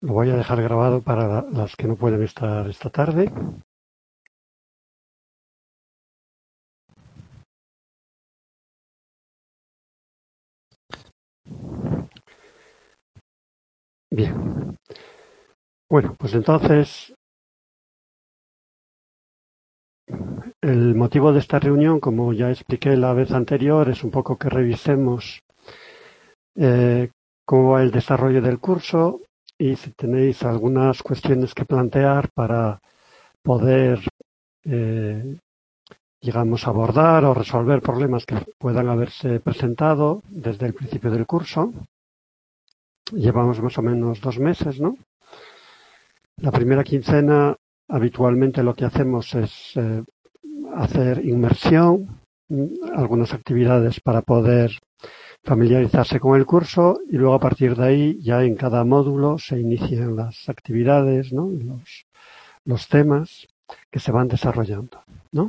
Lo voy a dejar grabado para las que no pueden estar esta tarde. Bien. Bueno, pues entonces el motivo de esta reunión, como ya expliqué la vez anterior, es un poco que revisemos cómo va el desarrollo del curso y si tenéis algunas cuestiones que plantear para poder, digamos, abordar o resolver problemas que puedan haberse presentado desde el principio del curso. Llevamos más o menos 2 meses, ¿no? La primera quincena, habitualmente lo que hacemos es hacer inmersión, algunas actividades para poder familiarizarse con el curso y luego a partir de ahí ya en cada módulo se inician las actividades, ¿no? Los temas que se van desarrollando, ¿no?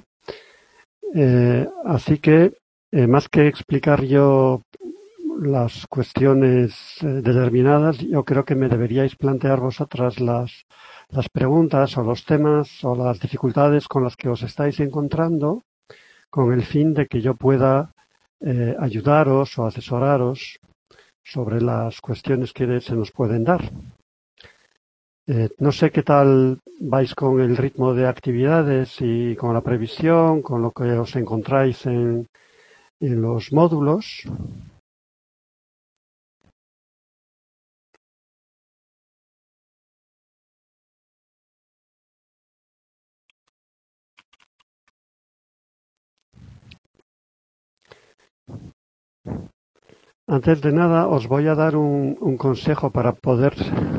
Así que más que explicar yo las cuestiones determinadas, yo creo que me deberíais plantear vosotras las preguntas o los temas o las dificultades con las que os estáis encontrando con el fin de que yo pueda ayudaros o asesoraros sobre las cuestiones que se nos pueden dar. No sé qué tal vais con el ritmo de actividades y con la previsión, con lo que os encontráis en los módulos. Antes de nada, os voy a dar un consejo para poder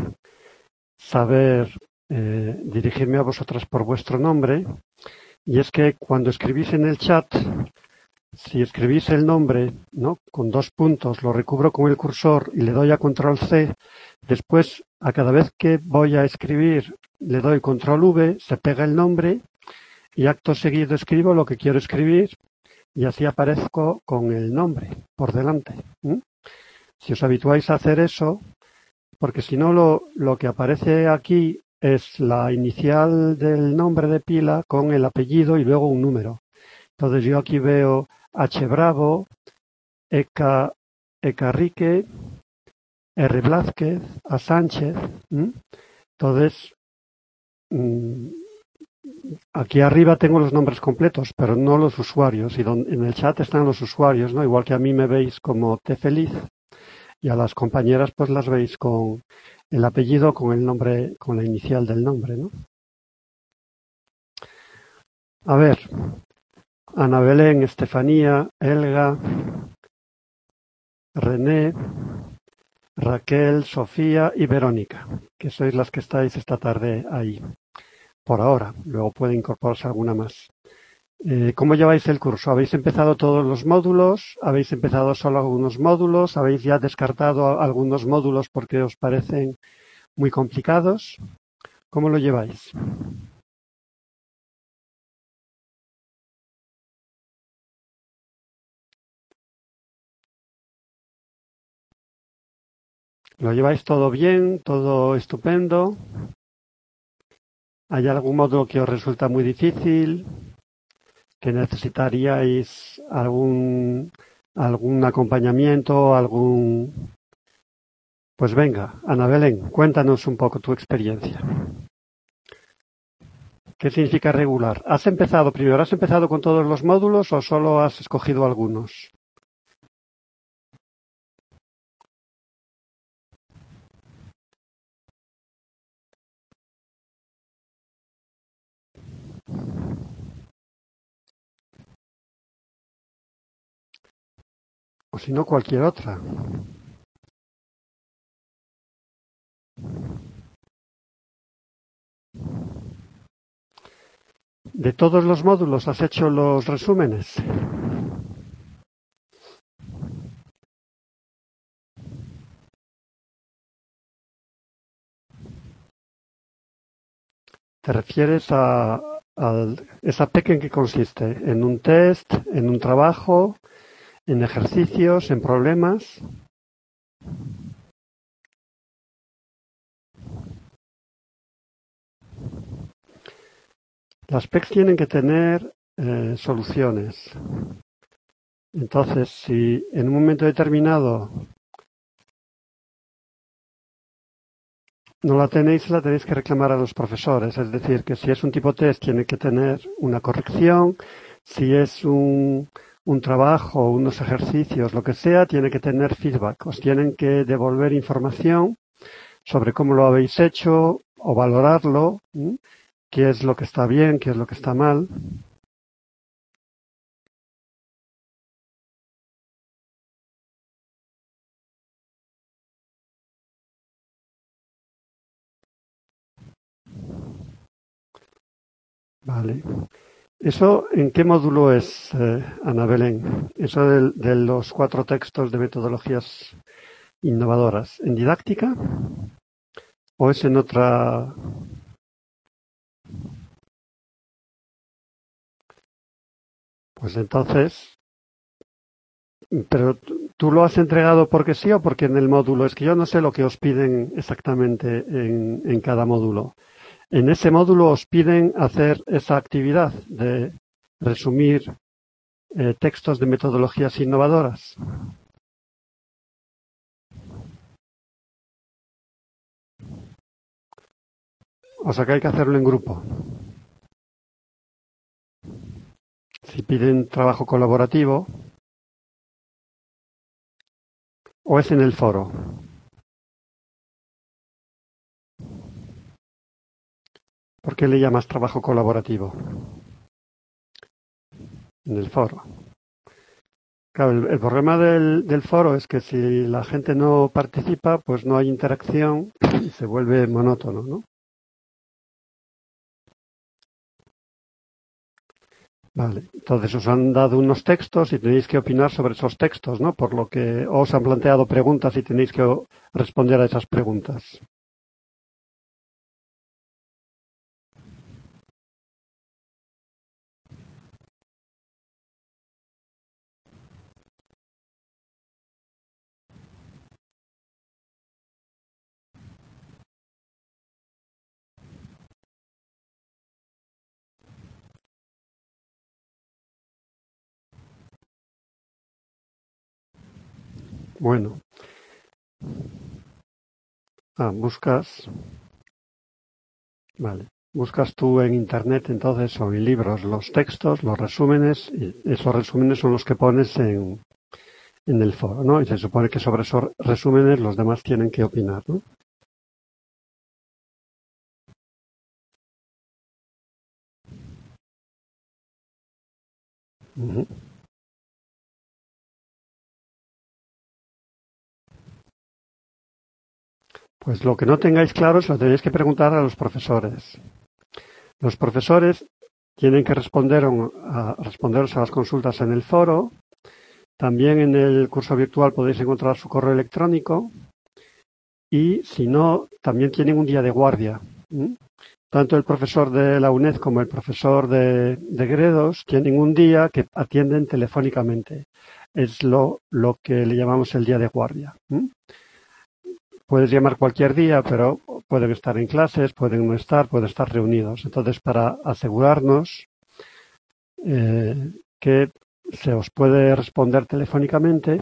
saber dirigirme a vosotras por vuestro nombre. Y es que cuando escribís en el chat, si escribís el nombre, ¿no? Con 2 puntos, lo recubro con el cursor y le doy a control C, después a cada vez que voy a escribir le doy control V, se pega el nombre y acto seguido escribo lo que quiero escribir y así aparezco con el nombre por delante. Si os habituáis a hacer eso, porque si no lo que aparece aquí es la inicial del nombre de pila con el apellido y luego un número. Entonces yo aquí veo H. Bravo, Eka Rique, R. Blázquez, A. Sánchez. Entonces, aquí arriba tengo los nombres completos, pero no los usuarios. Y en el chat están los usuarios, ¿no? Igual que a mí me veis como T. Feliz y a las compañeras pues las veis con el apellido, con el nombre, con la inicial del nombre, ¿no? A ver, Ana Belén, Estefanía, Elga, René, Raquel, Sofía y Verónica, que sois las que estáis esta tarde ahí, por ahora. Luego puede incorporarse alguna más. ¿Cómo lleváis el curso? ¿Habéis empezado todos los módulos? ¿Habéis empezado solo algunos módulos? ¿Habéis ya descartado algunos módulos porque os parecen muy complicados? ¿Cómo lo lleváis? ¿Lo lleváis todo bien? ¿Todo estupendo? ¿Hay algún módulo que os resulta muy difícil? ¿Que necesitaríais algún acompañamiento, Pues venga, Ana Belén, cuéntanos un poco tu experiencia. ¿Qué significa regular? ¿Has empezado con todos los módulos o solo has escogido algunos? O si no, cualquier otra. ¿De todos los módulos has hecho los resúmenes? ¿Te refieres a esa PEC en qué consiste? ¿En un test? ¿En un trabajo? ¿En ejercicios? ¿En problemas? Las PECs tienen que tener soluciones. Entonces, si en un momento determinado no la tenéis que reclamar a los profesores. Es decir, que si es un tipo test tiene que tener una corrección, si es un trabajo, unos ejercicios, lo que sea, tiene que tener feedback. Os tienen que devolver información sobre cómo lo habéis hecho o valorarlo, qué es lo que está bien, qué es lo que está mal. Vale. ¿Eso en qué módulo es, Ana Belén? Eso de los 4 textos de metodologías innovadoras. ¿En didáctica? ¿O es en otra? Pues entonces, pero tú lo has entregado porque sí o porque en el módulo, es que yo no sé lo que os piden exactamente en cada módulo. En ese módulo os piden hacer esa actividad de resumir textos de metodologías innovadoras. O sea que hay que hacerlo en grupo. Si piden trabajo colaborativo, o es en el foro. ¿Por qué le llamas trabajo colaborativo? En el foro. Claro, el problema del foro es que si la gente no participa, pues no hay interacción y se vuelve monótono, ¿no? Vale, entonces os han dado unos textos y tenéis que opinar sobre esos textos, ¿no? Por lo que os han planteado preguntas y tenéis que responder a esas preguntas. Bueno, buscas, vale, buscas tú en internet entonces o en libros los textos, los resúmenes, y esos resúmenes son los que pones en el foro, ¿no? Y se supone que sobre esos resúmenes los demás tienen que opinar, ¿no? Uh-huh. Pues lo que no tengáis claro es lo tenéis que preguntar a los profesores. Los profesores tienen que responderos a las consultas en el foro. También en el curso virtual podéis encontrar su correo electrónico. Y si no, también tienen un día de guardia. Tanto el profesor de la UNED como el profesor de Gredos tienen un día que atienden telefónicamente. Es lo que le llamamos el día de guardia. Puedes llamar cualquier día, pero pueden estar en clases, pueden no estar, pueden estar reunidos. Entonces, para asegurarnos que se os puede responder telefónicamente,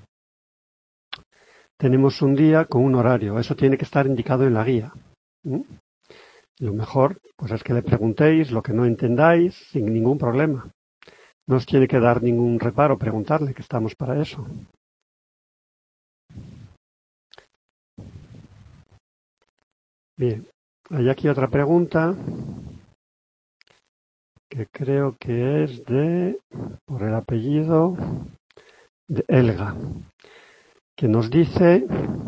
tenemos un día con un horario. Eso tiene que estar indicado en la guía. Lo mejor pues es que le preguntéis lo que no entendáis sin ningún problema. No os tiene que dar ningún reparo preguntarle, que estamos para eso. Bien, hay aquí otra pregunta que creo que es por el apellido, de Elga, que nos dice,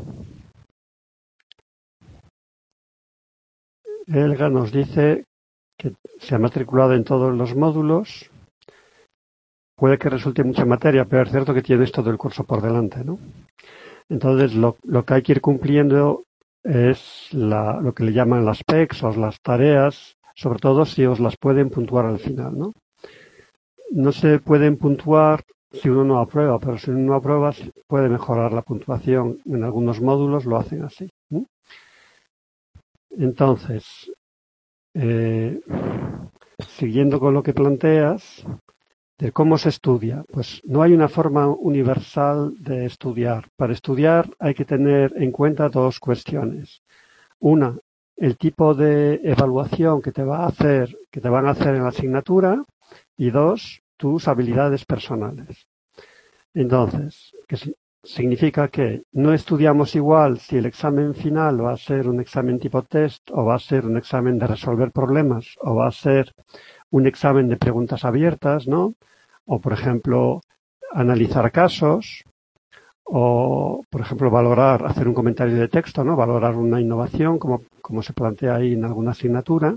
que se ha matriculado en todos los módulos, puede que resulte mucha materia, pero es cierto que tienes todo el curso por delante, ¿no? Entonces, lo que hay que ir cumpliendo es lo que le llaman las PECs o las tareas, sobre todo si os las pueden puntuar al final, ¿no? No se pueden puntuar si uno no aprueba, pero si uno no aprueba puede mejorar la puntuación. En algunos módulos lo hacen así. Entonces, siguiendo con lo que planteas, de cómo se estudia. Pues no hay una forma universal de estudiar. Para estudiar hay que tener en cuenta dos cuestiones. Una, el tipo de evaluación que te van a hacer en la asignatura, y dos, tus habilidades personales. Entonces, significa que no estudiamos igual si el examen final va a ser un examen tipo test, o va a ser un examen de resolver problemas, o va a ser un examen de preguntas abiertas, ¿no? O, por ejemplo, analizar casos, o, por ejemplo, hacer un comentario de texto, ¿no? Valorar una innovación, como se plantea ahí en alguna asignatura.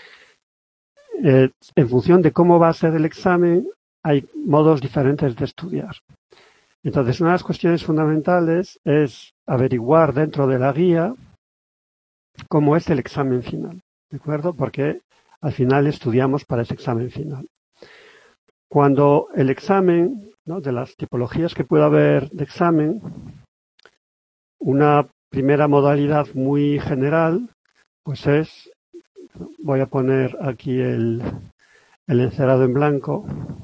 En función de cómo va a ser el examen, hay modos diferentes de estudiar. Entonces, una de las cuestiones fundamentales es averiguar dentro de la guía cómo es el examen final, ¿de acuerdo? Porque al final estudiamos para ese examen final. Cuando el examen, ¿no?, de las tipologías que puede haber de examen, una primera modalidad muy general, pues es, voy a poner aquí el encerado en blanco,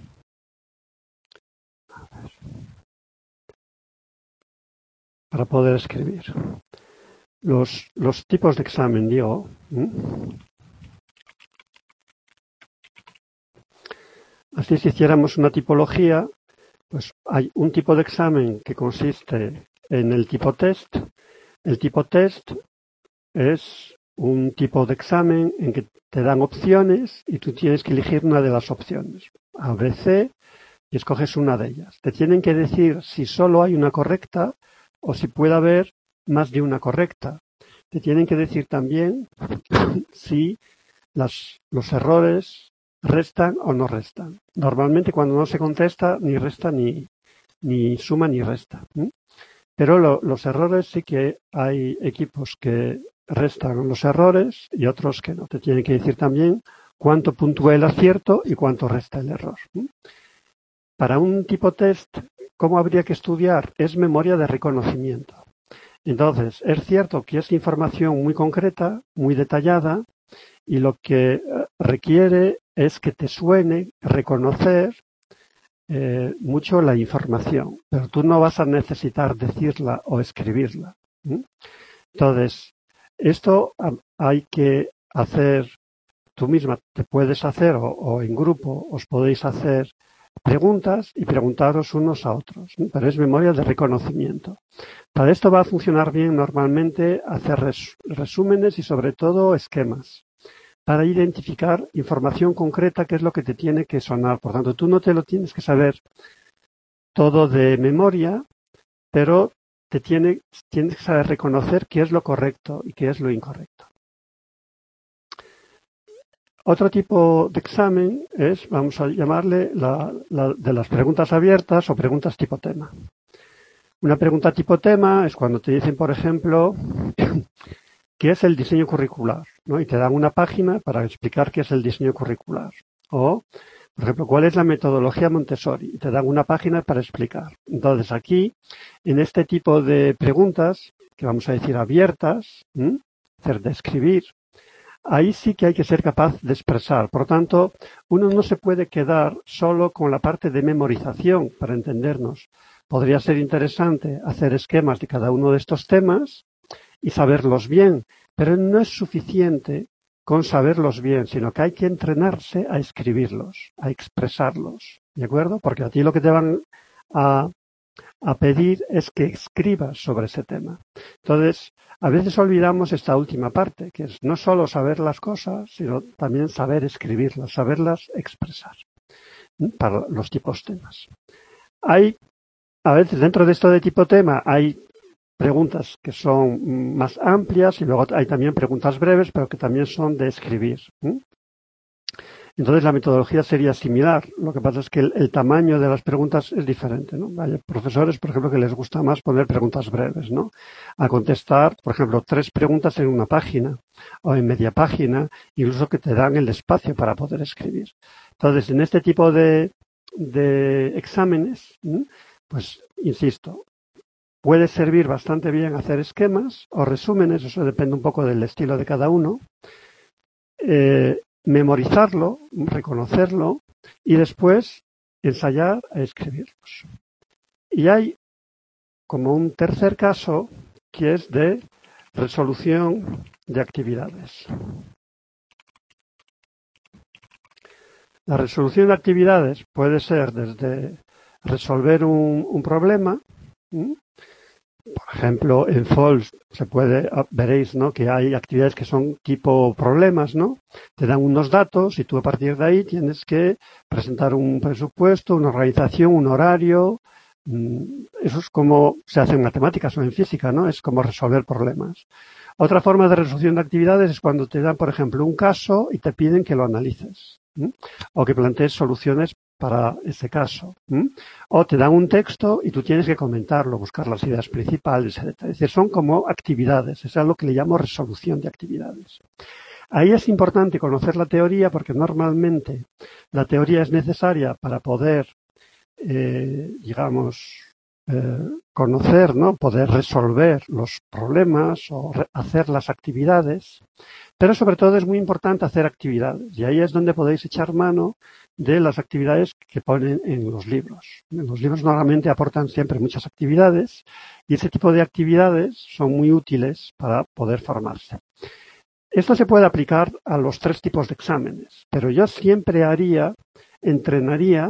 para poder escribir. Los tipos de examen, digo. Así, si hiciéramos una tipología, pues hay un tipo de examen que consiste en el tipo test. El tipo test es un tipo de examen en que te dan opciones y tú tienes que elegir una de las opciones, A, B, C, y escoges una de ellas. Te tienen que decir si solo hay una correcta o si puede haber más de una correcta. Te tienen que decir también si los errores restan o no restan. Normalmente cuando no se contesta ni resta ni suma ni resta. Pero los errores sí que hay equipos que restan los errores y otros que no. Te tienen que decir también cuánto puntúa el acierto y cuánto resta el error. Para un tipo test, ¿cómo habría que estudiar? Es memoria de reconocimiento. Entonces, es cierto que es información muy concreta, muy detallada, y lo que requiere es que te suene reconocer mucho la información, pero tú no vas a necesitar decirla o escribirla. Entonces, esto hay que hacer, tú misma te puedes hacer o en grupo os podéis hacer preguntas y preguntaros unos a otros, pero es memoria de reconocimiento. Para esto va a funcionar bien normalmente hacer resúmenes y sobre todo esquemas, para identificar información concreta que es lo que te tiene que sonar. Por tanto, tú no te lo tienes que saber todo de memoria, pero tienes que saber reconocer qué es lo correcto y qué es lo incorrecto. Otro tipo de examen es, vamos a llamarle, de las preguntas abiertas o preguntas tipo tema. Una pregunta tipo tema es cuando te dicen, por ejemplo, ¿qué es el diseño curricular? ¿No? Y te dan una página para explicar qué es el diseño curricular. O, por ejemplo, ¿cuál es la metodología Montessori? Y te dan una página para explicar. Entonces, aquí, en este tipo de preguntas, que vamos a decir abiertas, hacer de escribir, ahí sí que hay que ser capaz de expresar. Por lo tanto, uno no se puede quedar solo con la parte de memorización para entendernos. Podría ser interesante hacer esquemas de cada uno de estos temas y saberlos bien, pero no es suficiente con saberlos bien, sino que hay que entrenarse a escribirlos, a expresarlos, ¿de acuerdo? Porque a ti lo que te van a pedir es que escribas sobre ese tema. Entonces, a veces olvidamos esta última parte, que es no solo saber las cosas, sino también saber escribirlas, saberlas expresar para los tipos temas. A veces dentro de esto de tipo tema hay preguntas que son más amplias y luego hay también preguntas breves, pero que también son de escribir. Entonces la metodología sería similar. Lo que pasa es que el tamaño de las preguntas es diferente, ¿no? Hay profesores, por ejemplo, que les gusta más poner preguntas breves, ¿no? A contestar, por ejemplo, 3 preguntas en una página o en media página, incluso que te dan el espacio para poder escribir. Entonces, en este tipo de exámenes, pues, insisto, puede servir bastante bien hacer esquemas o resúmenes, eso depende un poco del estilo de cada uno. memorizarlo, reconocerlo y después ensayar a escribirlos. Y hay como un tercer caso que es de resolución de actividades. La resolución de actividades puede ser desde resolver un problema. Por ejemplo, en FOLS veréis, ¿no?, que hay actividades que son tipo problemas, ¿no? Te dan unos datos y tú a partir de ahí tienes que presentar un presupuesto, una organización, un horario. Eso es como se hace en matemáticas o en física, ¿no? Es como resolver problemas. Otra forma de resolución de actividades es cuando te dan, por ejemplo, un caso y te piden que lo analices, o que plantees soluciones para ese caso. O te dan un texto y tú tienes que comentarlo, buscar las ideas principales, etc. Es decir, son como actividades. Eso es lo que le llamo resolución de actividades. Ahí es importante conocer la teoría porque normalmente la teoría es necesaria para poder, conocer, ¿no?, poder resolver los problemas o hacer las actividades. Pero sobre todo es muy importante hacer actividades y ahí es donde podéis echar mano de las actividades que ponen en los libros. Los libros normalmente aportan siempre muchas actividades y ese tipo de actividades son muy útiles para poder formarse. Esto se puede aplicar a los 3 tipos de exámenes, pero yo siempre entrenaría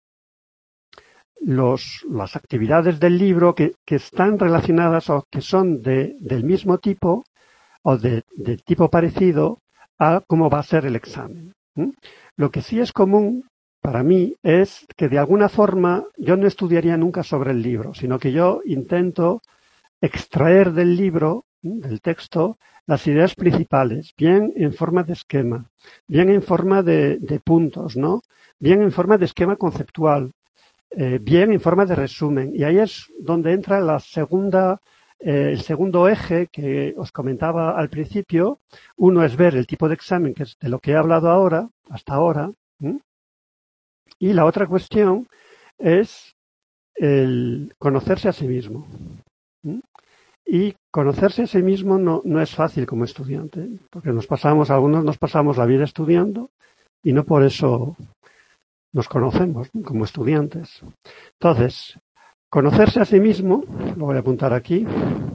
las actividades del libro que están relacionadas o que son del mismo tipo o de tipo parecido a cómo va a ser el examen. Lo que sí es común para mí es que de alguna forma yo no estudiaría nunca sobre el libro, sino que yo intento extraer del libro, del texto, las ideas principales, bien en forma de esquema, bien en forma de puntos, ¿no? Bien en forma de esquema conceptual, bien en forma de resumen. Y ahí es donde entra el segundo eje que os comentaba al principio. Uno es ver el tipo de examen, que es de lo que he hablado hasta ahora. Y la otra cuestión es el conocerse a sí mismo. Y conocerse a sí mismo no es fácil como estudiante, porque algunos nos pasamos la vida estudiando y no por eso nos conocemos, ¿no?, como estudiantes. Entonces, conocerse a sí mismo, lo voy a apuntar aquí.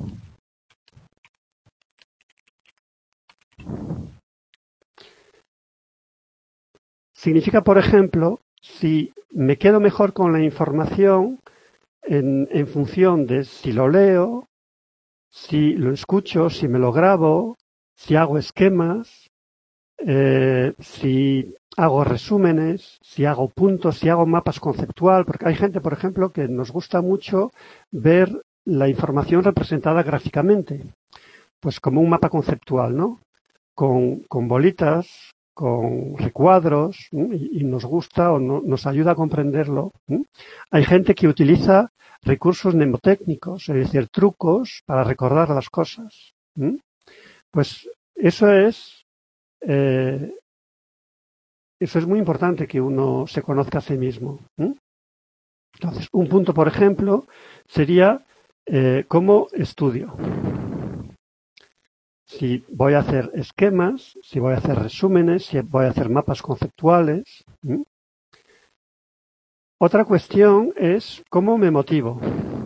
Significa, por ejemplo, si me quedo mejor con la información en función de si lo leo, si lo escucho, si me lo grabo, si hago esquemas, si hago resúmenes, si hago puntos, si hago mapas conceptual, porque hay gente, por ejemplo, que nos gusta mucho ver la información representada gráficamente, pues como un mapa conceptual, ¿no? Con bolitas, con recuadros, y nos gusta o nos ayuda a comprenderlo. Hay gente que utiliza recursos mnemotécnicos, es decir, trucos para recordar las cosas. Pues eso es muy importante, que uno se conozca a sí mismo. Entonces, un punto, por ejemplo, sería cómo estudio. Si voy a hacer esquemas, si voy a hacer resúmenes, si voy a hacer mapas conceptuales. Otra cuestión es cómo me motivo.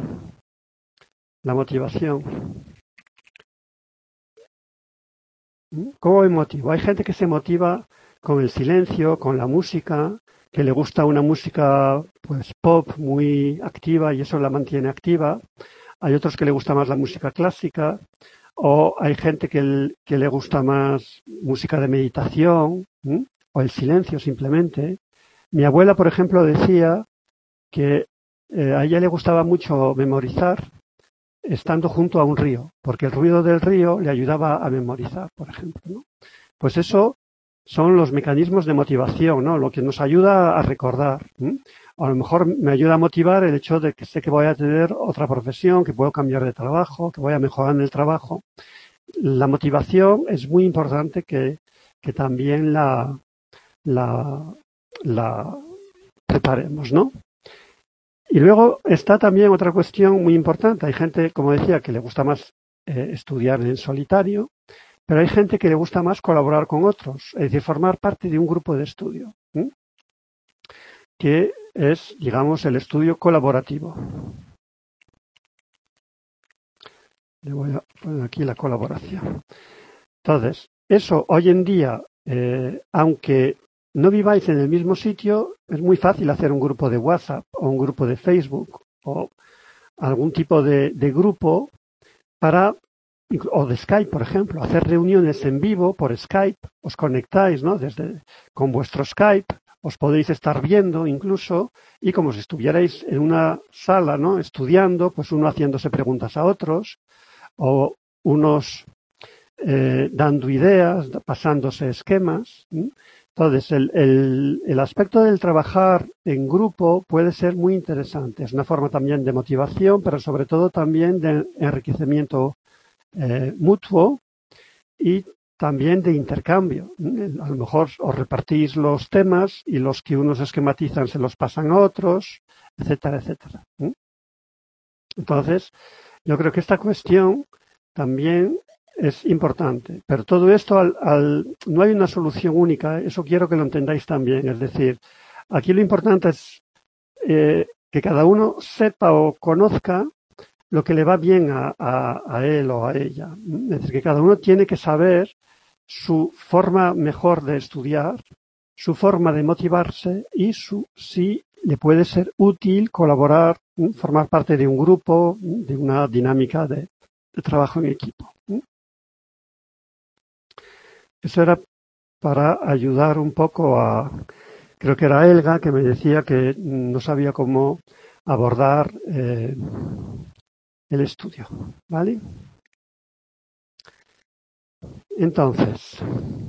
La motivación. ¿Cómo me motivo? Hay gente que se motiva con el silencio, con la música, que le gusta una música pues pop muy activa y eso la mantiene activa. Hay otros que le gusta más la música clásica. O hay gente que le gusta más música de meditación, o el silencio simplemente. Mi abuela, por ejemplo, decía que a ella le gustaba mucho memorizar estando junto a un río, porque el ruido del río le ayudaba a memorizar, por ejemplo, ¿no? Pues eso son los mecanismos de motivación, ¿no? Lo que nos ayuda a recordar. A lo mejor me ayuda a motivar el hecho de que sé que voy a tener otra profesión, que puedo cambiar de trabajo, que voy a mejorar en el trabajo. La motivación es muy importante que también la preparemos, ¿no? Y luego está también otra cuestión muy importante. Hay gente, como decía, que le gusta más estudiar en solitario Pero hay gente que le gusta más colaborar con otros, es decir, formar parte de un grupo de estudio, que es, digamos, el estudio colaborativo. Le voy a poner aquí la colaboración. Entonces, eso hoy en día, aunque no viváis en el mismo sitio, es muy fácil hacer un grupo de WhatsApp o un grupo de Facebook o algún tipo de grupo o de Skype, por ejemplo, hacer reuniones en vivo por Skype, os conectáis, ¿no? Con vuestro Skype, os podéis estar viendo incluso, y como si estuvierais en una sala, ¿no? Estudiando, pues uno haciéndose preguntas a otros, o unos dando ideas, pasándose esquemas. Entonces, el aspecto del trabajar en grupo puede ser muy interesante. Es una forma también de motivación, pero sobre todo también de enriquecimiento mutuo y también de intercambio. A lo mejor os repartís los temas y los que unos esquematizan se los pasan a otros, etcétera, etcétera. Entonces, yo creo que esta cuestión también es importante. Pero todo esto, no hay una solución única. Eso quiero que lo entendáis también. Es decir, aquí lo importante es que cada uno sepa o conozca lo que le va bien a él o a ella. Es decir, que cada uno tiene que saber su forma mejor de estudiar, su forma de motivarse y si le puede ser útil colaborar, formar parte de un grupo, de una dinámica de trabajo en equipo. Eso era para ayudar un poco creo que era Elga, que me decía que no sabía cómo abordar el estudio, ¿vale? Entonces,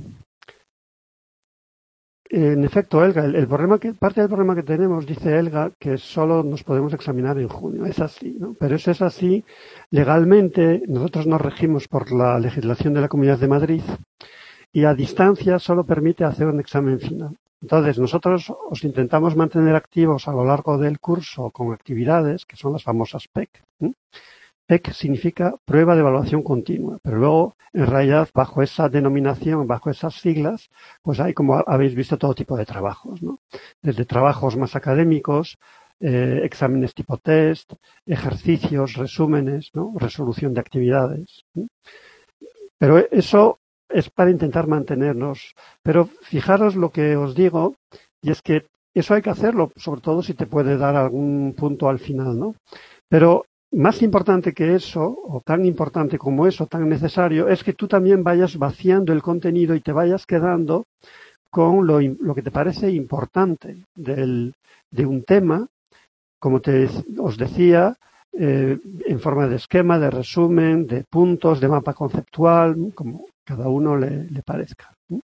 en efecto, Elga, parte del problema que tenemos, dice Elga, que solo nos podemos examinar en junio. Es así, ¿no? Pero eso es así. Legalmente, nosotros nos regimos por la legislación de la Comunidad de Madrid y a distancia solo permite hacer un examen final. Entonces, nosotros os intentamos mantener activos a lo largo del curso con actividades, que son las famosas PEC. PEC significa prueba de evaluación continua, pero luego, en realidad, bajo esa denominación, bajo esas siglas, pues hay, como habéis visto, todo tipo de trabajos, ¿no? Desde trabajos más académicos, exámenes tipo test, ejercicios, resúmenes, ¿no? Resolución de actividades. Pero eso es para intentar mantenernos. Pero fijaros lo que os digo, y es que eso hay que hacerlo, sobre todo si te puede dar algún punto al final, ¿no? Pero más importante que eso, o tan importante como eso, tan necesario, es que tú también vayas vaciando el contenido y te vayas quedando con lo que te parece importante de un tema, como os decía, en forma de esquema, de resumen, de puntos, de mapa conceptual, como cada uno le parezca.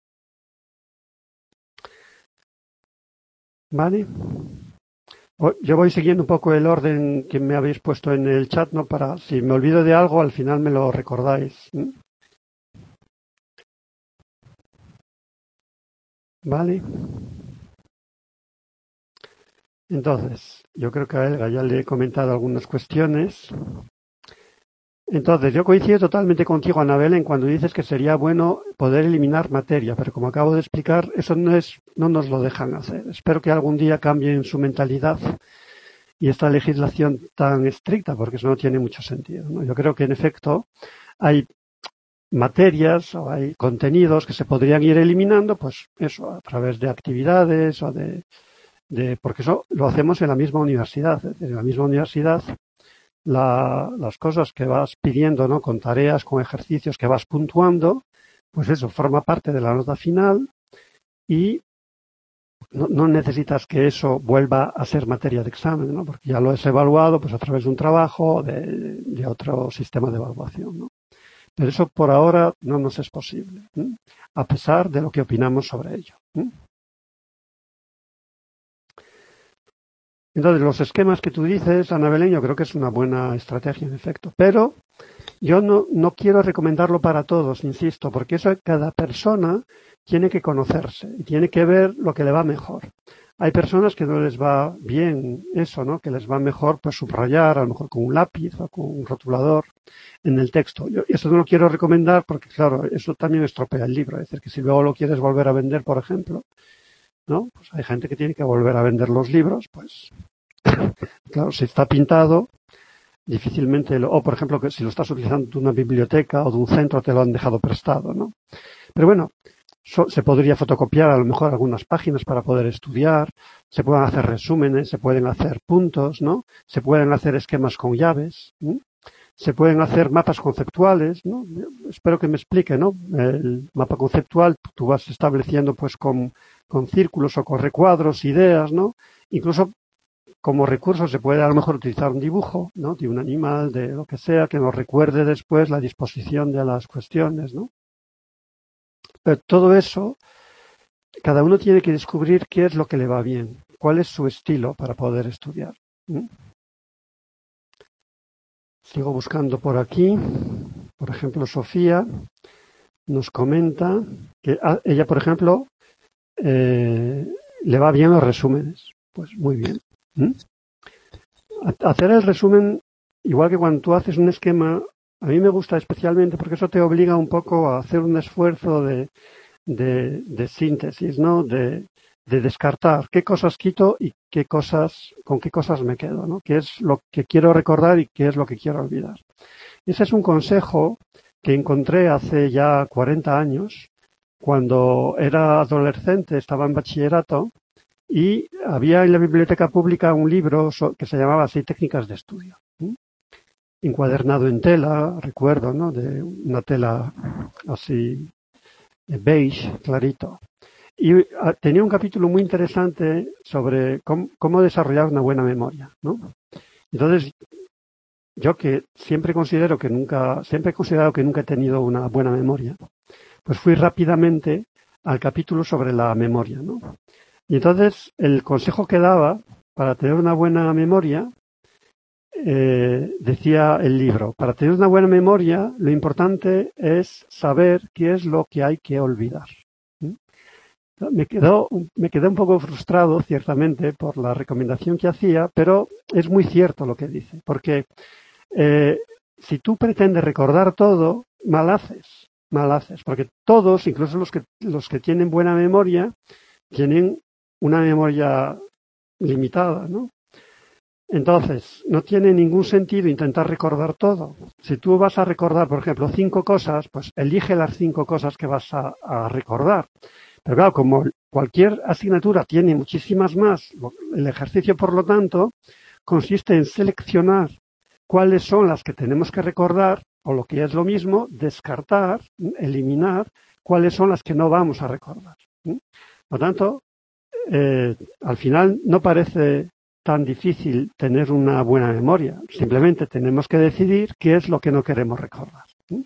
¿Vale? Yo voy siguiendo un poco el orden que me habéis puesto en el chat, ¿no? Para, si me olvido de algo, al final me lo recordáis. ¿Vale? Entonces, yo creo que a Elga ya le he comentado algunas cuestiones. Entonces, yo coincido totalmente contigo, Anabel, en cuando dices que sería bueno poder eliminar materia, pero como acabo de explicar, eso no nos lo dejan hacer. Espero que algún día cambien su mentalidad y esta legislación tan estricta, porque eso no tiene mucho sentido, ¿no? Yo creo que, en efecto, hay materias o hay contenidos que se podrían ir eliminando, pues eso, a través de actividades o porque eso lo hacemos en la misma universidad. En la misma universidad, las cosas que vas pidiendo, ¿no? Con tareas, con ejercicios que vas puntuando, pues eso forma parte de la nota final y no necesitas que eso vuelva a ser materia de examen, ¿no? Porque ya lo has evaluado pues a través de un trabajo de otro sistema de evaluación, ¿no? Pero eso por ahora no nos es posible, a pesar de lo que opinamos sobre ello. Entonces, los esquemas que tú dices, Ana Belén, yo creo que es una buena estrategia, en efecto. Pero yo no quiero recomendarlo para todos, insisto, porque eso cada persona tiene que conocerse y tiene que ver lo que le va mejor. Hay personas que no les va bien eso, ¿no? Que les va mejor pues subrayar, a lo mejor con un lápiz o con un rotulador en el texto. Yo eso no lo quiero recomendar porque, claro, eso también estropea el libro. Es decir, que si luego lo quieres volver a vender, por ejemplo, ¿no? Pues hay gente que tiene que volver a vender los libros, pues, claro, si está pintado, difícilmente, o por ejemplo, que si lo estás utilizando de una biblioteca o de un centro, te lo han dejado prestado, ¿no? Pero bueno, se podría fotocopiar a lo mejor algunas páginas para poder estudiar, se pueden hacer resúmenes, se pueden hacer puntos, ¿no? Se pueden hacer esquemas con llaves, ¿no? Se pueden hacer mapas conceptuales, ¿no? Espero que me explique, ¿no? El mapa conceptual tú vas estableciendo pues con círculos o con recuadros, ideas, ¿no? Incluso como recurso se puede a lo mejor utilizar un dibujo, ¿no? De un animal, de lo que sea, que nos recuerde después la disposición de las cuestiones, ¿no? Pero todo eso, cada uno tiene que descubrir qué es lo que le va bien, cuál es su estilo para poder estudiar. Sigo buscando por aquí. Por ejemplo, Sofía nos comenta que ella, por ejemplo, le va bien los resúmenes. Pues muy bien. Hacer el resumen, igual que cuando tú haces un esquema, a mí me gusta especialmente porque eso te obliga un poco a hacer un esfuerzo de síntesis, ¿no? De descartar qué cosas quito y con qué cosas me quedo, ¿no? Qué es lo que quiero recordar y qué es lo que quiero olvidar. Ese es un consejo que encontré hace ya 40 años, cuando era adolescente, estaba en bachillerato, y había en la biblioteca pública un libro que se llamaba así, Técnicas de Estudio, encuadernado en tela, recuerdo, ¿no? De una tela así beige, clarito. Y tenía un capítulo muy interesante sobre cómo desarrollar una buena memoria, ¿no? Entonces, yo que siempre he considerado que nunca he tenido una buena memoria, pues fui rápidamente al capítulo sobre la memoria, ¿no? Y entonces el consejo que daba para tener una buena memoria, decía el libro, para tener una buena memoria lo importante es saber qué es lo que hay que olvidar. Me quedé un poco frustrado, ciertamente, por la recomendación que hacía, pero es muy cierto lo que dice, porque si tú pretendes recordar todo, mal haces, porque todos, incluso los que tienen buena memoria, tienen una memoria limitada, ¿no? Entonces, no tiene ningún sentido intentar recordar todo. Si tú vas a recordar, por ejemplo, 5 cosas, pues elige las 5 cosas que vas a recordar. Pero claro, como cualquier asignatura tiene muchísimas más, el ejercicio, por lo tanto, consiste en seleccionar cuáles son las que tenemos que recordar, o lo que es lo mismo, descartar, eliminar, cuáles son las que no vamos a recordar. Por lo tanto, al final no parece tan difícil tener una buena memoria. Simplemente tenemos que decidir qué es lo que no queremos recordar.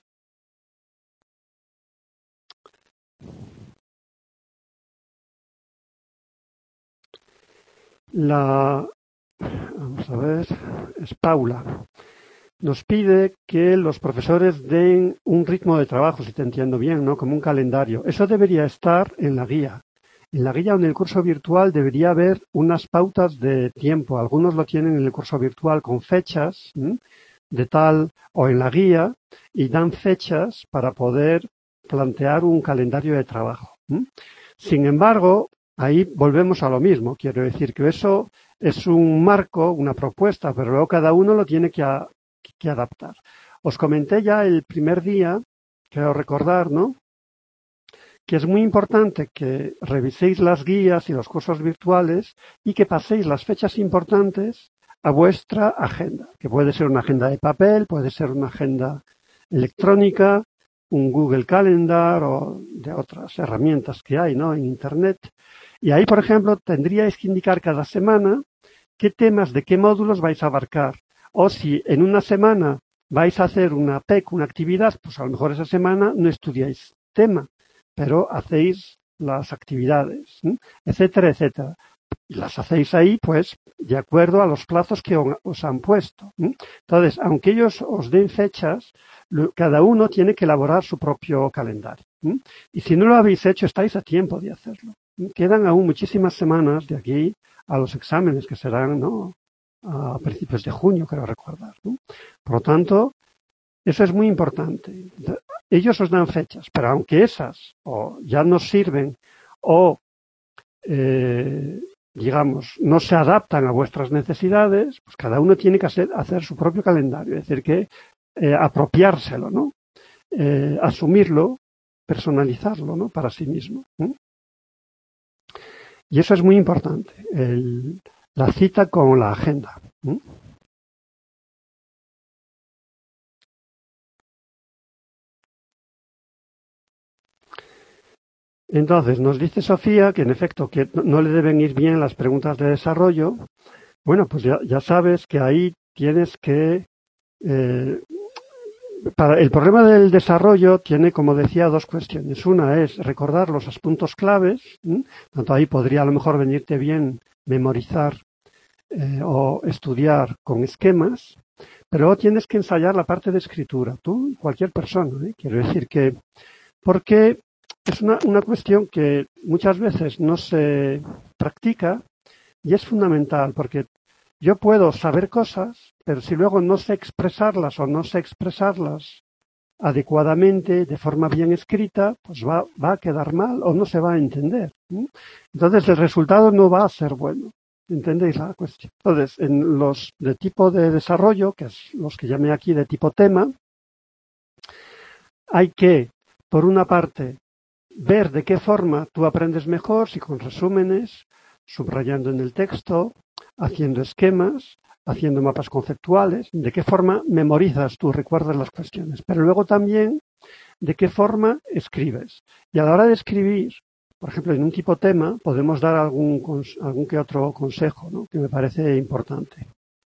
Vamos a ver, es Paula. Nos pide que los profesores den un ritmo de trabajo, si te entiendo bien, ¿no? Como un calendario. Eso debería estar en la guía. En la guía o en el curso virtual debería haber unas pautas de tiempo. Algunos lo tienen en el curso virtual con fechas, de tal, o en la guía, y dan fechas para poder plantear un calendario de trabajo. Sin embargo, ahí volvemos a lo mismo. Quiero decir que eso es un marco, una propuesta, pero luego cada uno lo tiene que adaptar. Os comenté ya el primer día, creo recordar, ¿no?, que es muy importante que reviséis las guías y los cursos virtuales y que paséis las fechas importantes a vuestra agenda, que puede ser una agenda de papel, puede ser una agenda electrónica, un Google Calendar o de otras herramientas que hay, ¿no?, en Internet. Y ahí, por ejemplo, tendríais que indicar cada semana qué temas de qué módulos vais a abarcar. O si en una semana vais a hacer una PEC, una actividad, pues a lo mejor esa semana no estudiáis tema, pero hacéis las actividades, etcétera, etcétera. Y las hacéis ahí, pues, de acuerdo a los plazos que os han puesto. Entonces, aunque ellos os den fechas, cada uno tiene que elaborar su propio calendario. Y si no lo habéis hecho, estáis a tiempo de hacerlo. quedan aún muchísimas semanas de aquí a los exámenes que serán, ¿no?, a principios de junio, creo recordar, ¿no? Por lo tanto, eso es muy importante. Ellos os dan fechas, pero aunque esas o ya no sirven o, digamos, no se adaptan a vuestras necesidades, pues cada uno tiene que hacer su propio calendario, es decir, que apropiárselo, ¿no? Asumirlo, personalizarlo, ¿no?, para sí mismo, ¿no? Y eso es muy importante, la cita con la agenda, ¿no? Entonces, nos dice Sofía que en efecto que no le deben ir bien las preguntas de desarrollo. Bueno, pues ya sabes que ahí tienes que... para el problema del desarrollo tiene, como decía, dos cuestiones. Una es recordar los puntos claves, tanto ahí podría a lo mejor venirte bien memorizar o estudiar con esquemas, pero luego tienes que ensayar la parte de escritura, tú y cualquier persona, ¿eh? Quiero decir que, porque es una cuestión que muchas veces no se practica y es fundamental, porque yo puedo saber cosas, pero si luego no sé expresarlas o no sé expresarlas adecuadamente, de forma bien escrita, pues va a quedar mal o no se va a entender, ¿sí? Entonces el resultado no va a ser bueno. ¿Entendéis la cuestión? Entonces, en los de tipo de desarrollo, que es los que llamé aquí de tipo tema, hay que, por una parte, ver de qué forma tú aprendes mejor, si con resúmenes, subrayando en el texto, haciendo esquemas, haciendo mapas conceptuales, de qué forma memorizas tú, recuerdas las cuestiones, pero luego también de qué forma escribes. Y a la hora de escribir, por ejemplo, en un tipo tema, podemos dar algún que otro consejo, ¿no?, que me parece importante.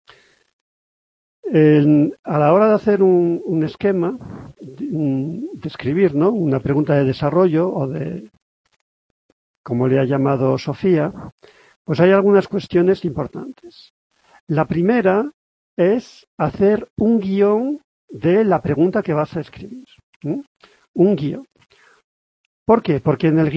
A la hora de hacer un esquema, de escribir, ¿no?, una pregunta de desarrollo o de, como le ha llamado Sofía, pues hay algunas cuestiones importantes. La primera es hacer un guión de la pregunta que vas a escribir, ¿sí? Un guión. ¿Por qué? Porque en el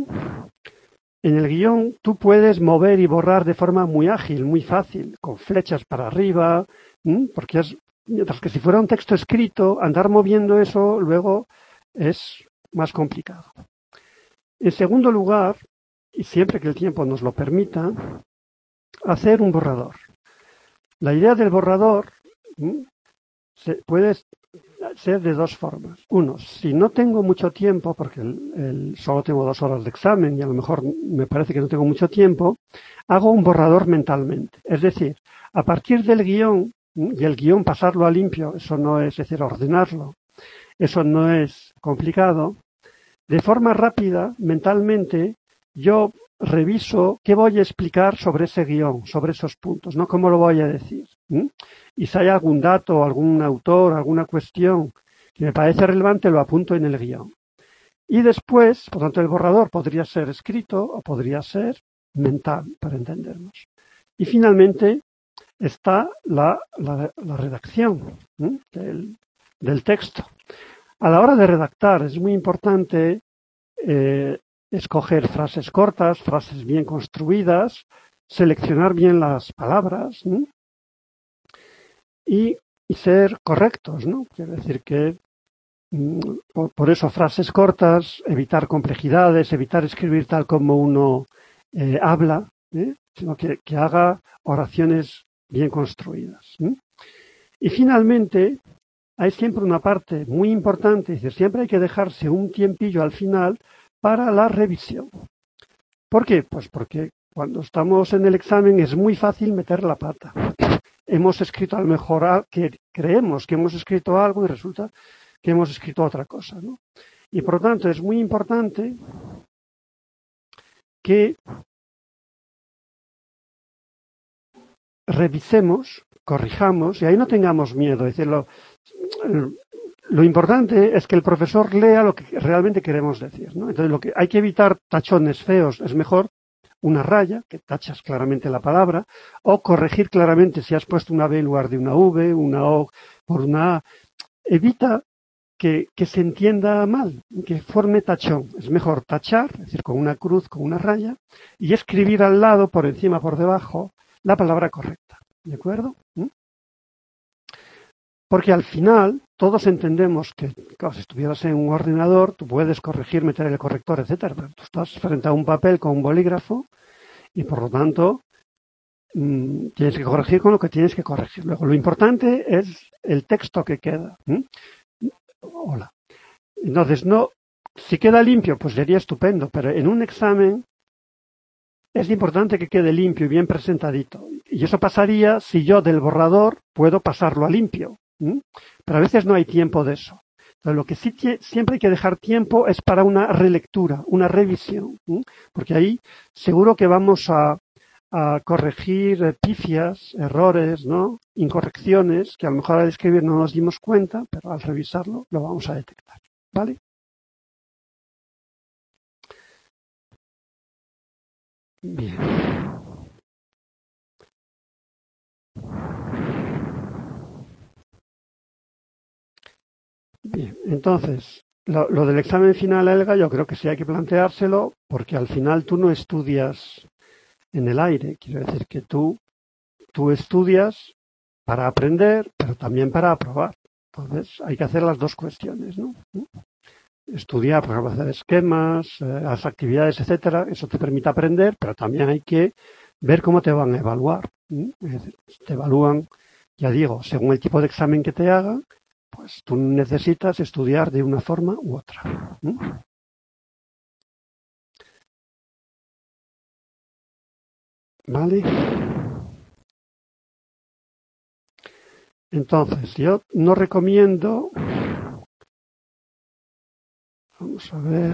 guión tú puedes mover y borrar de forma muy ágil, muy fácil, con flechas para arriba, porque mientras que si fuera un texto escrito, andar moviendo eso luego es más complicado. En segundo lugar, y siempre que el tiempo nos lo permita, hacer un borrador. La idea del borrador puede ser de dos formas. Uno, si no tengo mucho tiempo, porque solo tengo 2 horas de examen y a lo mejor me parece que no tengo mucho tiempo, hago un borrador mentalmente. Es decir, a partir del guión, y el guión pasarlo a limpio, eso no es decir, ordenarlo, eso no es complicado, de forma rápida, mentalmente, yo reviso qué voy a explicar sobre ese guión, sobre esos puntos, ¿no? ¿Cómo lo voy a decir? Y si hay algún dato, algún autor, alguna cuestión que me parece relevante, lo apunto en el guión. Y después, por tanto, el borrador podría ser escrito o podría ser mental, para entendernos. Y finalmente está la redacción del texto. A la hora de redactar es muy importante escoger frases cortas, frases bien construidas, seleccionar bien las palabras, ¿no?, y ser correctos, ¿no? Quiero decir que por eso frases cortas, evitar complejidades, evitar escribir tal como uno habla, sino que haga oraciones bien construidas. Y finalmente, hay siempre una parte muy importante, es decir, siempre hay que dejarse un tiempillo al final para la revisión. ¿Por qué? Pues porque cuando estamos en el examen es muy fácil meter la pata. Hemos escrito a lo mejor que creemos que hemos escrito algo y resulta que hemos escrito otra cosa, ¿no? Y por lo tanto es muy importante que revisemos, corrijamos y ahí no tengamos miedo. Es decir, lo importante es que el profesor lea lo que realmente queremos decir, ¿no? Entonces hay que evitar tachones feos, es mejor una raya, que tachas claramente la palabra, o corregir claramente si has puesto una B en lugar de una V, una O por una A. Evita que se entienda mal, que forme tachón. Es mejor tachar, es decir, con una cruz, con una raya, y escribir al lado, por encima, por debajo, la palabra correcta. ¿De acuerdo? Porque al final todos entendemos que, claro, si estuvieras en un ordenador, tú puedes corregir, meter el corrector, etcétera, pero tú estás frente a un papel con un bolígrafo y por lo tanto tienes que corregir con lo que tienes que corregir. Luego, lo importante es el texto que queda. Hola. Entonces, no, si queda limpio, pues sería estupendo, pero en un examen es importante que quede limpio y bien presentadito. Y eso pasaría si yo del borrador puedo pasarlo a limpio. Pero a veces no hay tiempo de eso. Entonces, lo que sí siempre hay que dejar tiempo es para una relectura, una revisión, porque ahí seguro que vamos a corregir pifias, errores, ¿no? Incorrecciones, que a lo mejor al escribir no nos dimos cuenta, pero al revisarlo lo vamos a detectar. ¿Vale? Bien. Bien, entonces, lo del examen final, Elga, yo creo que sí hay que planteárselo, porque al final tú no estudias en el aire. Quiero decir que tú estudias para aprender, pero también para aprobar. Entonces, hay que hacer las dos cuestiones, ¿no? Estudiar, por ejemplo, hacer esquemas, las actividades, etcétera, eso te permite aprender, pero también hay que ver cómo te van a evaluar. Es decir, te evalúan, ya digo, según el tipo de examen que te hagan, pues tú necesitas estudiar de una forma u otra. ¿Vale? Entonces, yo no recomiendo. Vamos a ver.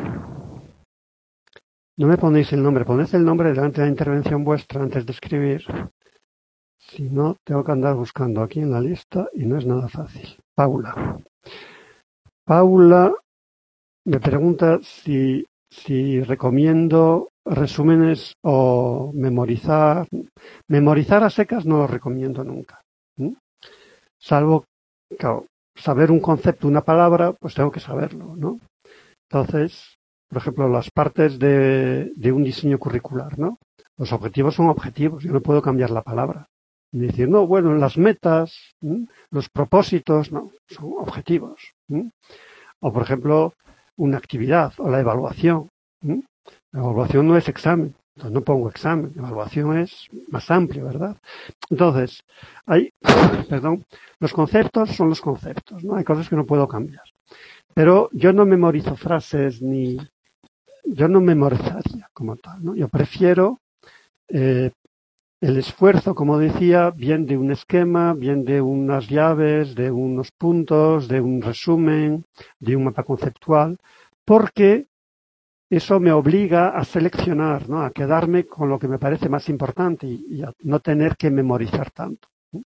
No me ponéis el nombre, poned el nombre delante de la intervención vuestra antes de escribir. Si no, tengo que andar buscando aquí en la lista y no es nada fácil. Paula. Paula me pregunta si recomiendo resúmenes o memorizar. Memorizar a secas no lo recomiendo nunca. Salvo, claro, saber un concepto, una palabra, pues tengo que saberlo, ¿no? Entonces, por ejemplo, las partes de un diseño curricular, ¿no? Los objetivos son objetivos, yo no puedo cambiar la palabra. Y decir, no, bueno, las metas, los propósitos, no, son objetivos. O, por ejemplo, una actividad o la evaluación. La evaluación no es examen, entonces no pongo examen, la evaluación es más amplio, ¿verdad? Entonces, perdón, los conceptos son los conceptos, ¿no? Hay cosas que no puedo cambiar. Pero yo no memorizo frases yo no memorizaría como tal, ¿no? Yo prefiero el esfuerzo, como decía, bien de un esquema, bien de unas llaves, de unos puntos, de un resumen, de un mapa conceptual, porque eso me obliga a seleccionar, ¿no? A quedarme con lo que me parece más importante y a no tener que memorizar tanto.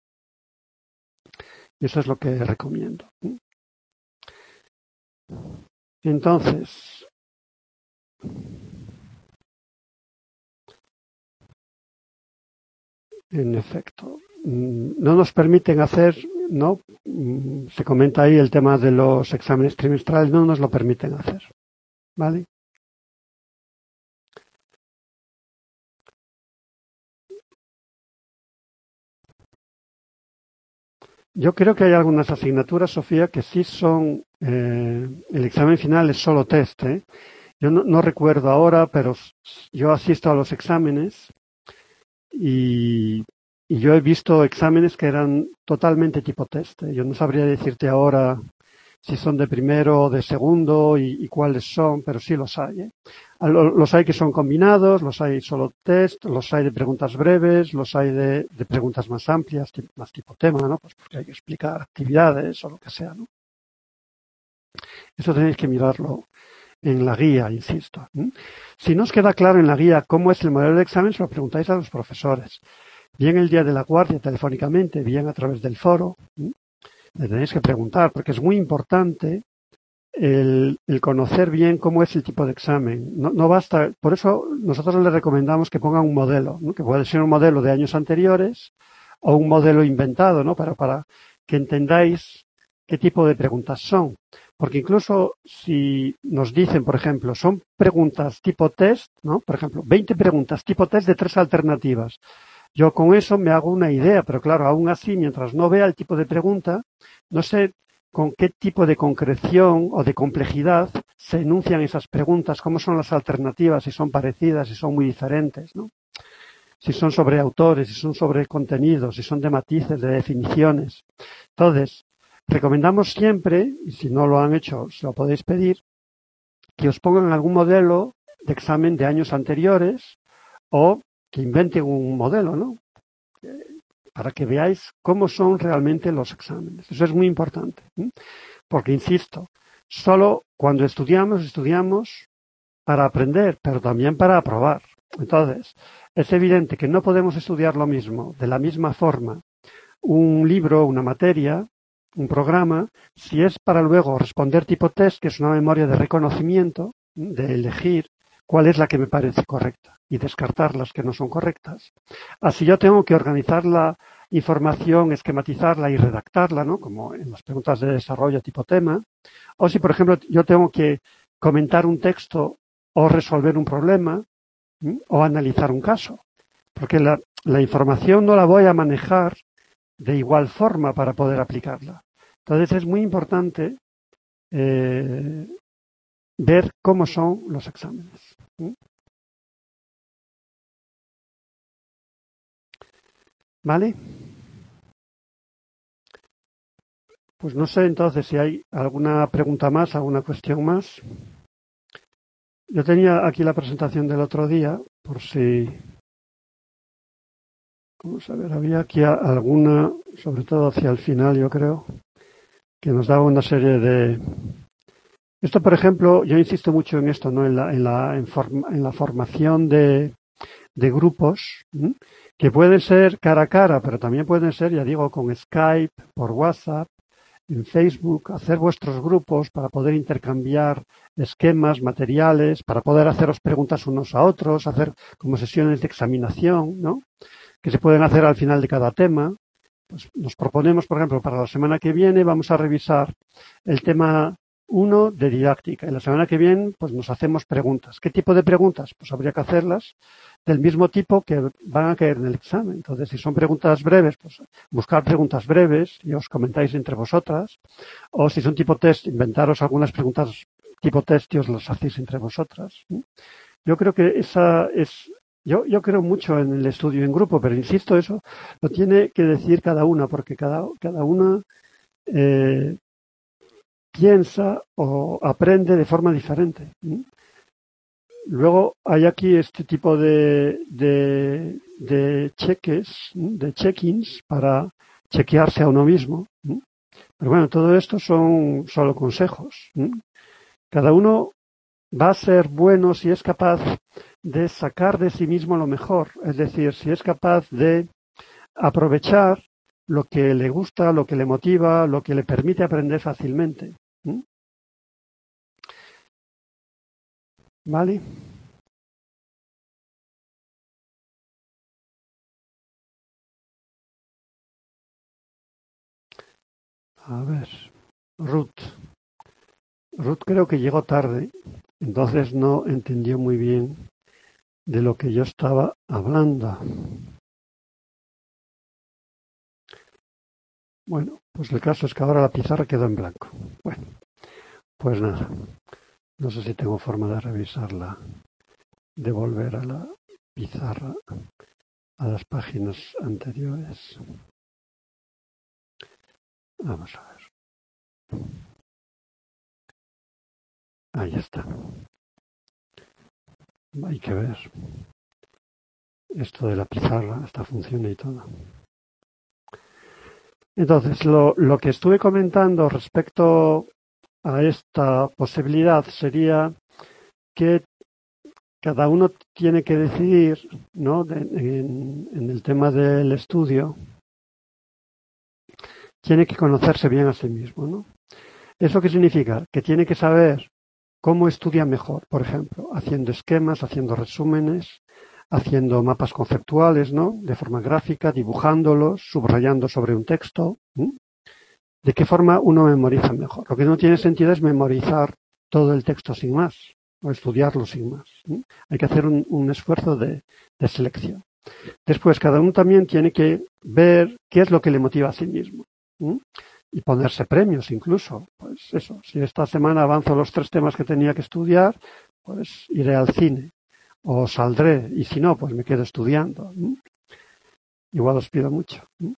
Eso es lo que recomiendo. Entonces, en efecto, no nos permiten hacer, ¿no? Se comenta ahí el tema de los exámenes trimestrales, no nos lo permiten hacer, ¿vale? Yo creo que hay algunas asignaturas, Sofía, que sí son, el examen final es solo test, ¿eh? Yo no recuerdo ahora, pero yo asisto a los exámenes y yo he visto exámenes que eran totalmente tipo test, ¿eh? Yo no sabría decirte ahora si son de primero o de segundo y cuáles son, pero sí los hay, ¿eh? Los hay que son combinados, los hay solo test, los hay de preguntas breves, los hay de preguntas más amplias, más tipo tema, ¿no? Pues porque hay que explicar actividades o lo que sea, ¿no? Eso tenéis que mirarlo en la guía, insisto. Si no os queda claro en la guía cómo es el modelo de examen, se lo preguntáis a los profesores. Bien el día de la guardia telefónicamente, bien a través del foro. Le tenéis que preguntar, porque es muy importante el conocer bien cómo es el tipo de examen. No basta, por eso nosotros les recomendamos que pongan un modelo, ¿no? Que puede ser un modelo de años anteriores o un modelo inventado, ¿no? Para que entendáis qué tipo de preguntas son. Porque incluso si nos dicen, por ejemplo, son preguntas tipo test, ¿no? Por ejemplo, 20 preguntas tipo test de 3 alternativas. Yo con eso me hago una idea, pero claro, aún así, mientras no vea el tipo de pregunta, no sé con qué tipo de concreción o de complejidad se enuncian esas preguntas, cómo son las alternativas, si son parecidas, si son muy diferentes, ¿no? Si son sobre autores, si son sobre contenidos, si son de matices, de definiciones. Entonces, recomendamos siempre, y si no lo han hecho, se lo podéis pedir, que os pongan algún modelo de examen de años anteriores o que inventen un modelo, ¿no? Para que veáis cómo son realmente los exámenes. Eso es muy importante, ¿eh? Porque, insisto, solo cuando estudiamos para aprender, pero también para aprobar. Entonces, es evidente que no podemos estudiar lo mismo, de la misma forma, un libro, una materia, un programa, si es para luego responder tipo test, que es una memoria de reconocimiento, de elegir cuál es la que me parece correcta y descartar las que no son correctas. Así yo tengo que organizar la información, esquematizarla y redactarla, ¿no? Como en las preguntas de desarrollo tipo tema. O si, por ejemplo, yo tengo que comentar un texto o resolver un problema, o analizar un caso. Porque la información no la voy a manejar de igual forma para poder aplicarla. Entonces es muy importante ver cómo son los exámenes. ¿Vale? Pues no sé entonces si hay alguna pregunta más, alguna cuestión más. Yo tenía aquí la presentación del otro día, por si... Vamos a ver, había aquí alguna, sobre todo hacia el final, yo creo, que nos daba una serie de... Esto, por ejemplo, yo insisto mucho en esto, ¿no? En la formación de grupos, ¿m? Que pueden ser cara a cara, pero también pueden ser, ya digo, con Skype, por WhatsApp, en Facebook, hacer vuestros grupos para poder intercambiar esquemas, materiales, para poder haceros preguntas unos a otros, hacer como sesiones de examinación, ¿no? Que se pueden hacer al final de cada tema. Pues nos proponemos, por ejemplo, para la semana que viene vamos a revisar el tema 1 de didáctica y la semana que viene pues nos hacemos preguntas. ¿Qué tipo de preguntas? Pues habría que hacerlas del mismo tipo que van a caer en el examen. Entonces, si son preguntas breves, pues buscar preguntas breves y os comentáis entre vosotras. O si son tipo test, inventaros algunas preguntas tipo test y os las hacéis entre vosotras. Yo creo que esa es... Yo creo mucho en el estudio en grupo, pero insisto, eso lo tiene que decir cada una, porque cada una piensa o aprende de forma diferente. Luego hay aquí este tipo de cheques, de check-ins para chequearse a uno mismo. Pero bueno, todo esto son solo consejos. Cada uno va a ser bueno si es capaz de sacar de sí mismo lo mejor, es decir, si es capaz de aprovechar lo que le gusta, lo que le motiva, lo que le permite aprender fácilmente. ¿Vale? A ver, Ruth. Ruth creo que llegó tarde, entonces no entendió muy bien de lo que yo estaba hablando. Bueno, pues el caso es que ahora la pizarra quedó en blanco. Bueno, pues nada. No sé si tengo forma de revisarla, de volver a la pizarra, a las páginas anteriores. Vamos a ver. Ahí está. Hay que ver esto de la pizarra, esta función y todo. Entonces, lo que estuve comentando respecto a esta posibilidad sería que cada uno tiene que decidir, ¿no? En el tema del estudio, tiene que conocerse bien a sí mismo, ¿no? ¿Eso qué significa? Que tiene que saber cómo estudia mejor, por ejemplo, haciendo esquemas, haciendo resúmenes, haciendo mapas conceptuales, ¿no? De forma gráfica, dibujándolos, subrayando sobre un texto. ¿De qué forma uno memoriza mejor? Lo que no tiene sentido es memorizar todo el texto sin más, o estudiarlo sin más. Hay que hacer un esfuerzo de selección. Después, cada uno también tiene que ver qué es lo que le motiva a sí mismo. Y ponerse premios incluso. Pues eso, si esta semana avanzo los 3 temas que tenía que estudiar, pues iré al cine o saldré, y si no, pues me quedo estudiando. Igual os pido mucho.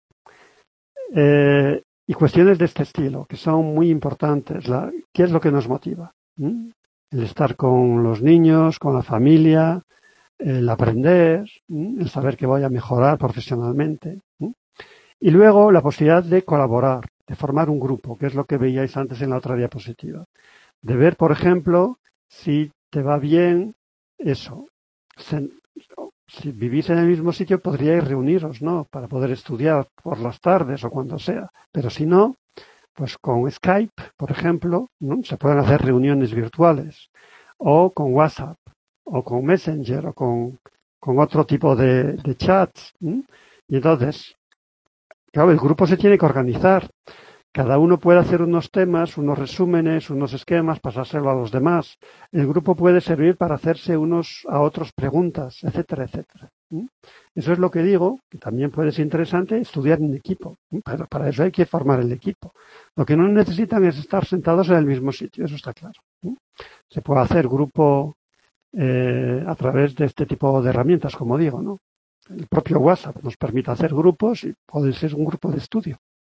Y cuestiones de este estilo, que son muy importantes. ¿Qué es lo que nos motiva? El estar con los niños, con la familia, el aprender, el saber que voy a mejorar profesionalmente. Y luego la posibilidad de colaborar, de formar un grupo, que es lo que veíais antes en la otra diapositiva. De ver, por ejemplo, si te va bien eso. Si vivís en el mismo sitio, podríais reuniros, ¿no? Para poder estudiar por las tardes o cuando sea. Pero si no, pues con Skype, por ejemplo, ¿no? Se pueden hacer reuniones virtuales. O con WhatsApp, o con Messenger, o con otro tipo de chats. Y entonces, claro, el grupo se tiene que organizar. Cada uno puede hacer unos temas, unos resúmenes, unos esquemas, pasárselo a los demás. El grupo puede servir para hacerse unos a otros preguntas, etcétera, etcétera. Eso es lo que digo, que también puede ser interesante estudiar en equipo. Pero para eso hay que formar el equipo. Lo que no necesitan es estar sentados en el mismo sitio, eso está claro. Se puede hacer grupo a través de este tipo de herramientas, como digo, ¿no? El propio WhatsApp nos permite hacer grupos y puede ser un grupo de estudio.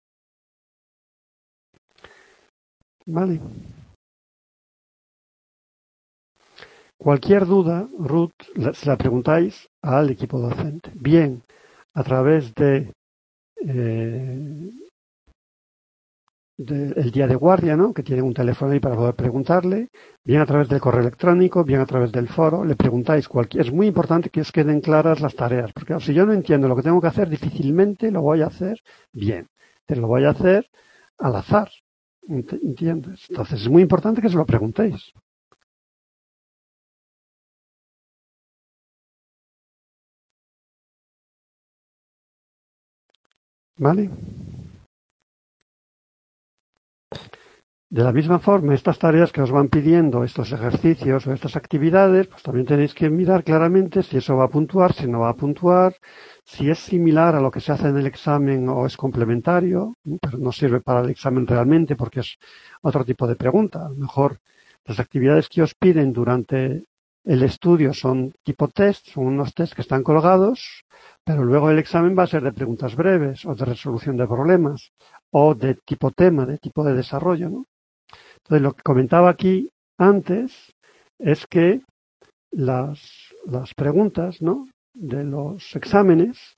Vale. Cualquier duda, Ruth, se la preguntáis al equipo docente. Bien a través de el día de guardia, ¿no? Que tiene un teléfono ahí para poder preguntarle, bien a través del correo electrónico, bien a través del foro, le preguntáis es muy importante que os queden claras las tareas, porque si yo no entiendo lo que tengo que hacer, difícilmente lo voy a hacer bien, pero lo voy a hacer al azar, ¿entiendes? Entonces es muy importante que se lo preguntéis. ¿Vale? De la misma forma, estas tareas que os van pidiendo, estos ejercicios o estas actividades, pues también tenéis que mirar claramente si eso va a puntuar, si no va a puntuar, si es similar a lo que se hace en el examen o es complementario, pero no sirve para el examen realmente porque es otro tipo de pregunta. A lo mejor las actividades que os piden durante el estudio son tipo test, son unos test que están colgados, pero luego el examen va a ser de preguntas breves o de resolución de problemas o de tipo tema, de tipo de desarrollo, ¿no? Entonces, lo que comentaba aquí antes es que las preguntas, ¿no? De los exámenes,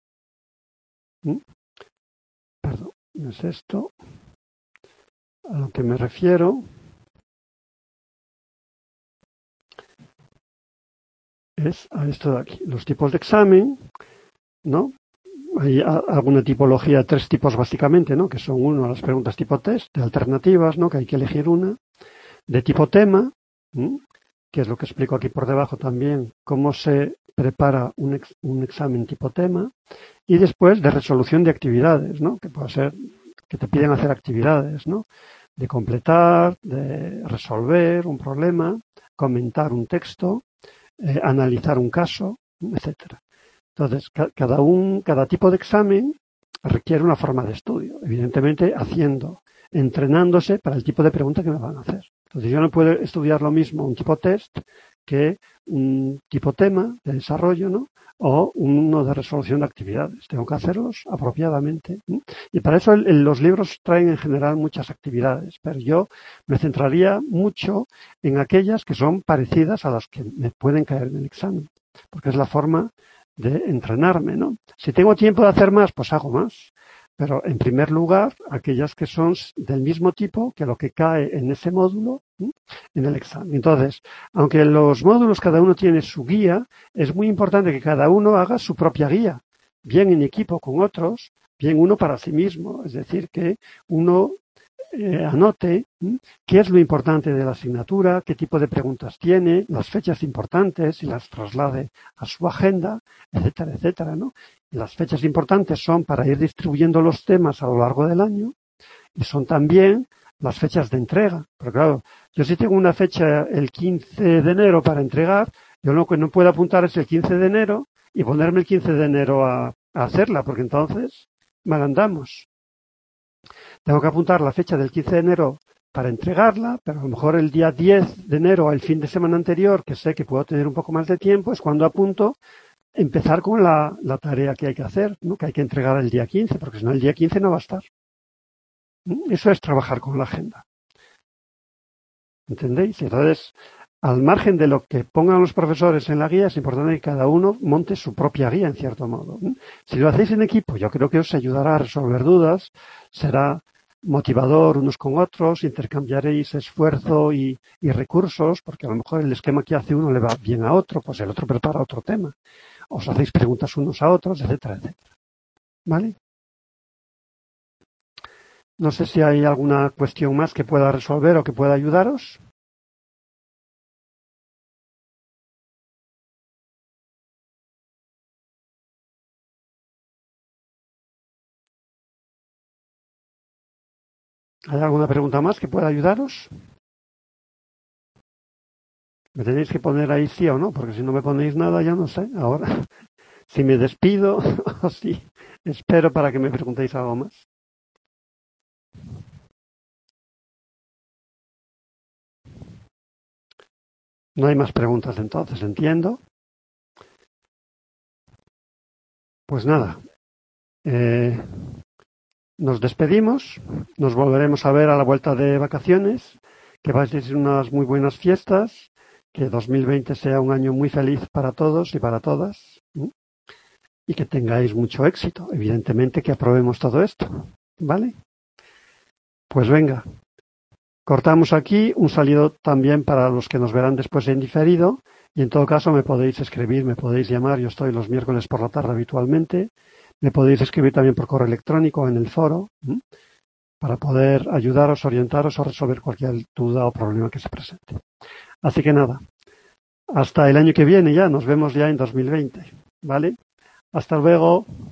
perdón, no es esto, a lo que me refiero es a esto de aquí. Los tipos de examen, ¿no? Hay alguna tipología, 3 tipos básicamente, ¿no? Que son uno, las preguntas tipo test, de alternativas, ¿no? Que hay que elegir una, de tipo tema, que es lo que explico aquí por debajo también, cómo se prepara un examen tipo tema, y después de resolución de actividades, ¿no? Que puede ser que te piden hacer actividades, ¿no? De completar, de resolver un problema, comentar un texto, analizar un caso, etcétera. Entonces, cada tipo de examen requiere una forma de estudio, evidentemente entrenándose para el tipo de pregunta que me van a hacer. Entonces, yo no puedo estudiar lo mismo un tipo test que un tipo tema de desarrollo, ¿no? O uno de resolución de actividades. Tengo que hacerlos apropiadamente. Y para eso los libros traen en general muchas actividades, pero yo me centraría mucho en aquellas que son parecidas a las que me pueden caer en el examen, porque es la forma de entrenarme, ¿no? Si tengo tiempo de hacer más, pues hago más. Pero en primer lugar, aquellas que son del mismo tipo que lo que cae en ese módulo en el examen. Entonces, aunque los módulos cada uno tiene su guía, es muy importante que cada uno haga su propia guía, bien en equipo con otros, bien uno para sí mismo. Es decir, que uno anote qué es lo importante de la asignatura, qué tipo de preguntas tiene, las fechas importantes y las traslade a su agenda, etcétera, etcétera, ¿no? Y las fechas importantes son para ir distribuyendo los temas a lo largo del año, Y son también las fechas de entrega. Pero claro, yo si tengo una fecha el 15 de enero para entregar, yo lo que no puedo apuntar es el 15 de enero y ponerme el 15 de enero a hacerla, porque entonces mal andamos. Tengo que apuntar la fecha del 15 de enero para entregarla, pero a lo mejor el día 10 de enero, el fin de semana anterior, que sé que puedo tener un poco más de tiempo, es cuando apunto empezar con la tarea que hay que hacer, ¿no? Que hay que entregar el día 15, porque si no el día 15 no va a estar. Eso es trabajar con la agenda. ¿Entendéis? Entonces, al margen de lo que pongan los profesores en la guía, es importante que cada uno monte su propia guía, en cierto modo. Si lo hacéis en equipo, yo creo que os ayudará a resolver dudas, será motivador unos con otros, intercambiaréis esfuerzo y recursos, porque a lo mejor el esquema que hace uno le va bien a otro, pues el otro prepara otro tema. Os hacéis preguntas unos a otros, etcétera, etcétera. ¿Vale? No sé si hay alguna cuestión más que pueda resolver o que pueda ayudaros. ¿Hay alguna pregunta más que pueda ayudaros? Me tenéis que poner ahí sí o no, porque si no me ponéis nada ya no sé. Ahora, si me despido o si espero para que me preguntéis algo más. No hay más preguntas entonces, entiendo. Pues nada, nos despedimos, nos volveremos a ver a la vuelta de vacaciones, que vais a ser unas muy buenas fiestas, que 2020 sea un año muy feliz para todos y para todas, ¿sí? Y que tengáis mucho éxito, evidentemente que aprobemos todo esto, ¿vale? Pues venga, cortamos aquí, un saludo también para los que nos verán después en diferido, y en todo caso me podéis escribir, me podéis llamar, yo estoy los miércoles por la tarde habitualmente, me podéis escribir también por correo electrónico en el foro, ¿sí? Para poder ayudaros, orientaros o resolver cualquier duda o problema que se presente. Así que nada, hasta el año que viene ya, nos vemos ya en 2020, ¿vale? Hasta luego.